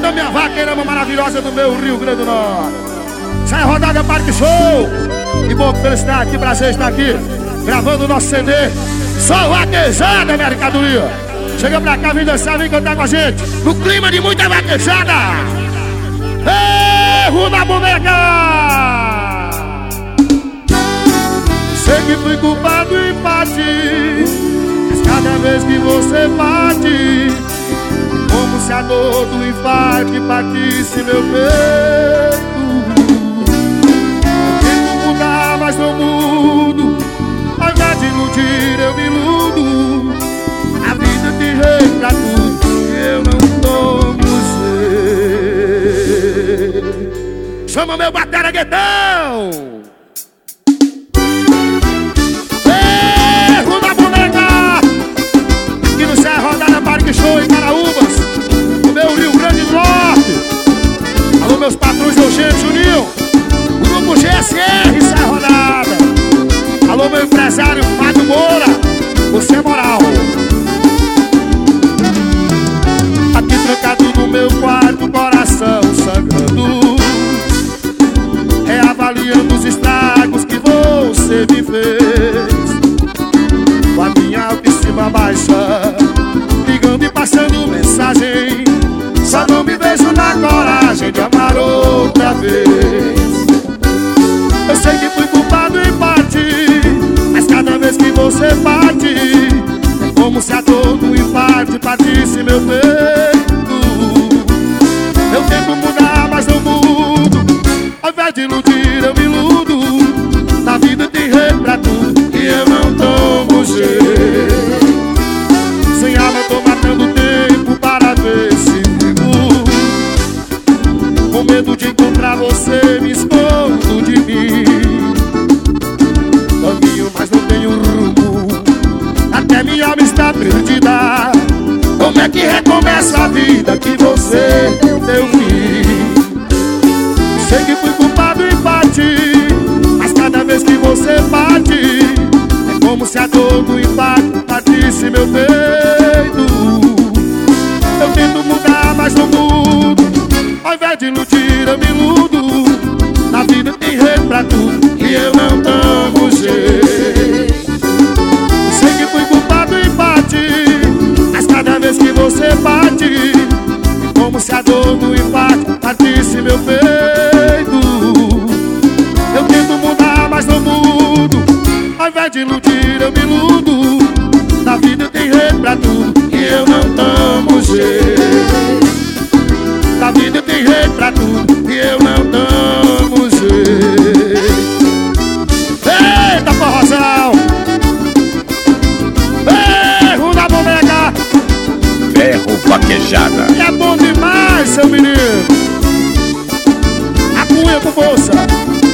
Toda minha vaqueirama maravilhosa do meu Rio Grande do Norte. Sai rodada Parque Show. Que bom, que felicidade, que prazer estar aqui gravando o nosso CD. Só vaquejada, mercadoria. Chega pra cá, vem dançar, vem cantar com a gente no clima de muita vaquejada. Erro da boneca. Sei que fui culpado em parte, mas cada vez que você bate, como se a dor do infarto partisse meu peito. Tento mudar, mas não mudo. Ao invés de iludir, eu me iludo. A vida tem jeito pra tudo e eu não tomo jeito. Chama meu batera guetão. Erro da boneca. Aqui no Serra Rodada Parque Show em Caraúbas, no meu Rio Grande do Norte. Alô meus patrões Eugênio Juninho, o grupo GSR Serra Rodada. Alô meu empresário Fábio Moura, você é moral. Aqui trancado no meu quarto, coração sangrando, reavaliando os estragos que você me fez. Com a minha autoestima baixa, ligando e passando mensagem, só não me vejo na coragem de amar outra vez. Eu sei que fui culpado em parte, mas cada vez que você bate, é como se a dor do infarto partisse meu peito. Eu tento mudar, mas não mudo. Ao invés de iludir, eu me iludo. Na vida tem rei pra tudo e eu não tomo jeito. Sem alma eu tô matando tempo para ver se vivo. Com medo de encontrar você, me escondo de mim. Caminho, mas não tenho rumo. Até minha alma está perdida. Como é que recomeça a vida que você deu fim? Sei que fui culpado em parte, mas cada vez que você bate, é como se a dor do impacto partisse meu peito. Eu tento mudar, mas não mudo. Ao invés de iludir, eu me iludo. Na vida tem rei pra tudo e eu não tomo jeito. Sei que fui culpado em parte, mas cada vez que você bate, é como se a dor do impacto partisse meu peito. Eu tento mudar, mas não mudo. Ao invés de iludir, eu me iludo. Na vida tem rei pra tudo e eu não tomo jeito. Na vida tem rei pra tudo e eu não tomo jeito. Eita, forrozão! Erro da boneca! Ferro vaquejada. E é bom demais, seu menino. A cunha com força.